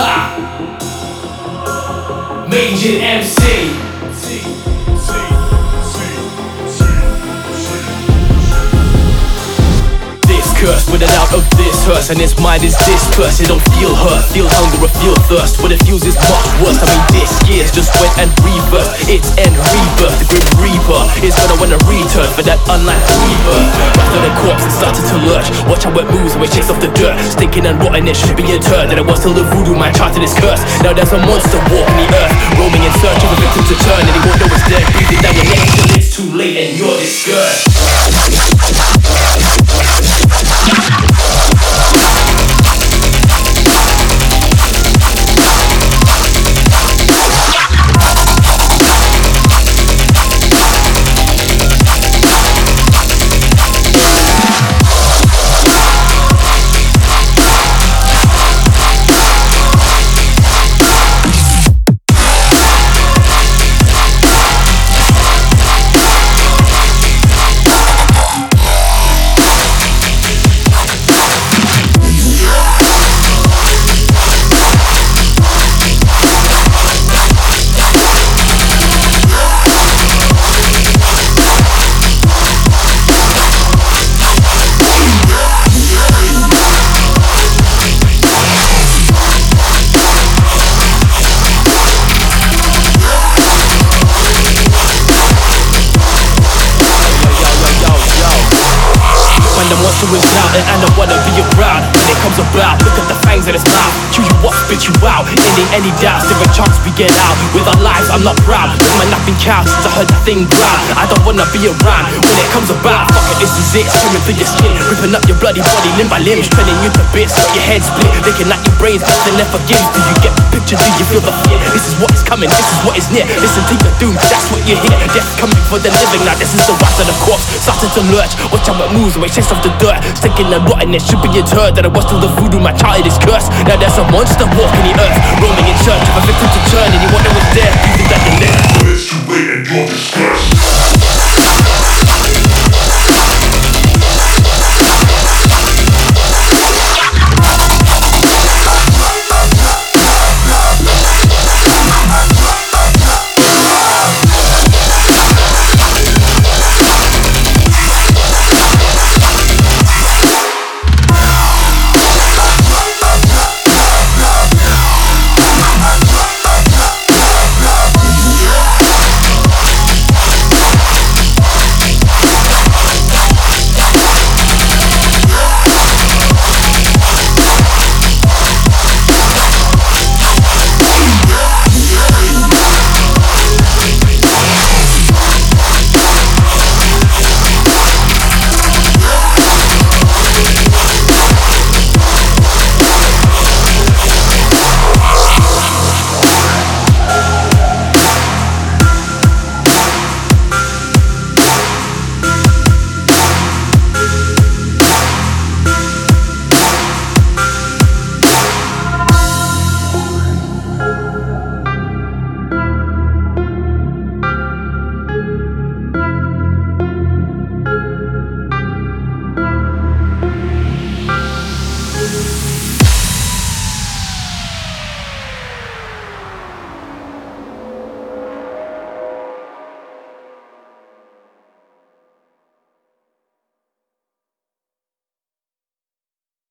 Ha! Major MC. Cursed with it out of this hearse, and its mind is dispersed. It don't feel hurt, feel hunger or feel thirst. What it feels is much worse. I mean this year's just went and reversed. Its end rebirth, the grim reaper is gonna wanna return for that unlikely rebirth. After the corpse it started to lurch. Watch how it moves when it shakes off the dirt. Stinking and rotten, it should be interred. And it was till the voodoo man charted his curse. Now there's a monster walking the earth, roaming in search of a victim to turn. And he won't know it's dead, breathing down your neck till it's too late and you're discouraged. The monster is loud and I wanna be around. When it comes about, look at the fangs in his mouth. Chew you up, spit you out. Ending any doubts, there are chance we get out. With our lives, I'm not proud. With my napping cow, since I heard the thing growl. I don't wanna be around when it comes about. Fuck it, this is it. Screaming through your skin, ripping up your bloody body limb by limb, shredding you to bits. Got your head split, licking at your brains, nothing left forgives. Do you get the picture? Do you feel the fear? This is what is coming, this is what is near. Listen to your doom, that's what you hear. Death coming for the living. Now this is the rise of the corpse, starting to lurch. Watch how it moves when it shakes off the dirt. Stinking and rotten, it should be interred. That it was till the voodoo man charted his curse. Now there's a monster walking the earth, roaming in search of a victim to turn. And you wonder what's there.